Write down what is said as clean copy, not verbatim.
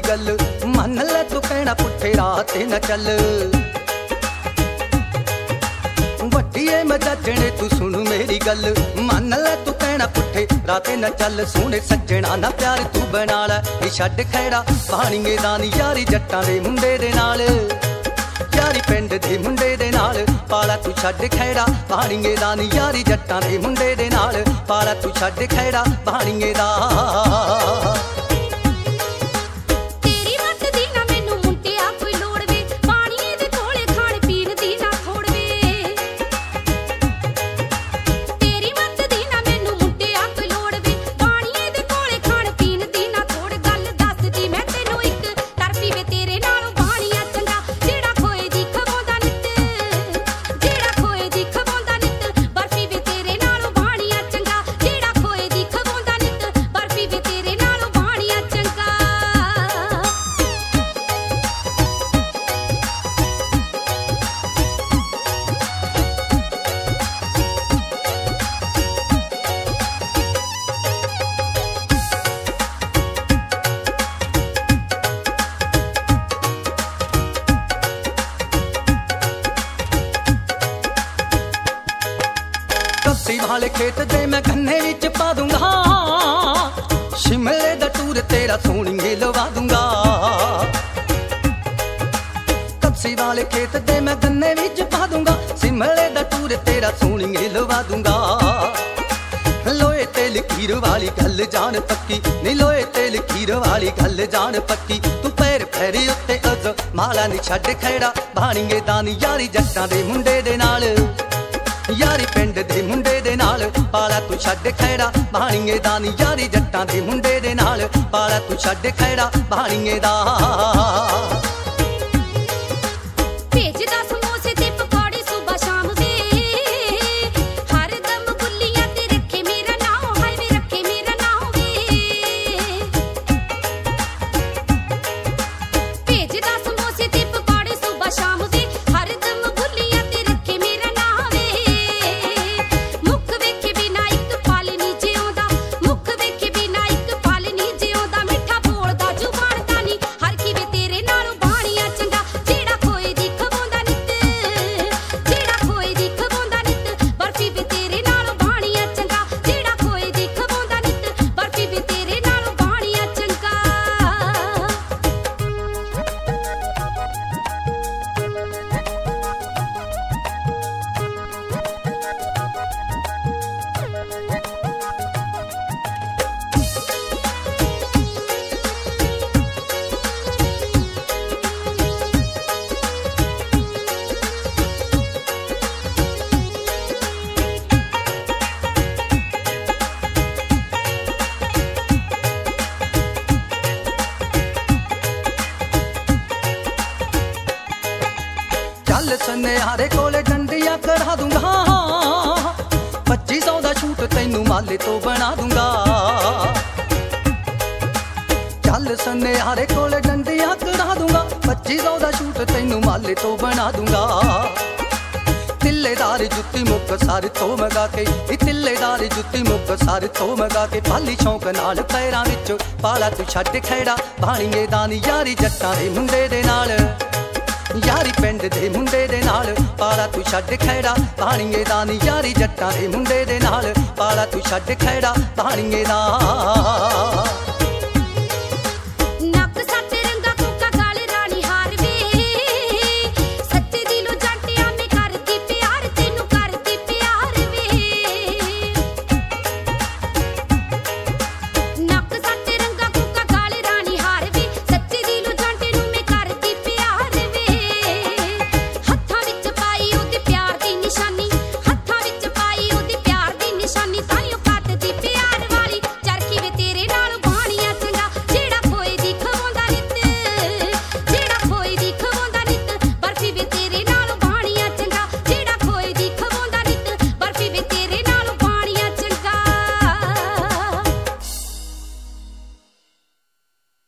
गल मन ले तू कहना पुठे राह ते न चल वड्डीए मैं जजने तू सुन मेरी गल मन ले तू कहना पुठे राह ते न चल सोहणे सज्जणा ना प्यार तू बना लै नी छड्ड खैड़ा पाणीए दा नी यारी जट्टां दे मुंडे दे नाल यारी पिंड दे मुंडे दे नाल पाला तू छड्ड खैड़ा पाणीए दा नी यारी जट्टां दे मुंडे दे नाल पाला तू छड्ड खैड़ा पाणीए दा वाले खेत दे मैं गन्ने विच पा दूंगा शिमले दा टूर तेरा सोहणीए लवा दूंगा कपसी वाले खेत दे मैं गन्ने विच पा दूंगा शिमले दा टूर तेरा सोहणीए लवा दूंगा लोए ते लकीर वाली गल जान पक्की नी लोए ते लकीर वाली गल जान पक्की तू पैर पैरी उत्ते अज माला नी छड्ड खैड़ा बाणीए दा नी यारी जट्टां दे मुंडे दे नाल यारी पिंड दे मुंडे दे नाल पाला तू छड्ड खैड़ा बाणीए दा नी यारी जट्टां दे मुंडे दे नाल पाला तू छड्ड खैड़ा बाणीए दा चल सुनियारे कोले डंडियां कढ़ा दूंगा 2500 दा छूट तैनू माले तो बना दूंगा चल सुनियारे कोले डंडियां कढ़ा दूंगा 2500 दा छूट तैनू माले तो बना दूंगा तिल्लेदार जुत्ती मुक सार तो मगा के तिल्लेदार जुत्ती मुक सार तो मगा के पाली शौक नाल पैरां विच पाला तू छड्ड खैड़ा बाणीए दा नी यारी जट्टां दे मुंडे दे नाल यारी पिंड दे मुंडे दे नाल पाला तू छड्ड खैड़ा बाणीए दा नी यारी जट्टां दे मुंडे दे नाल पाला तू छड्ड खैड़ा बाणीए दा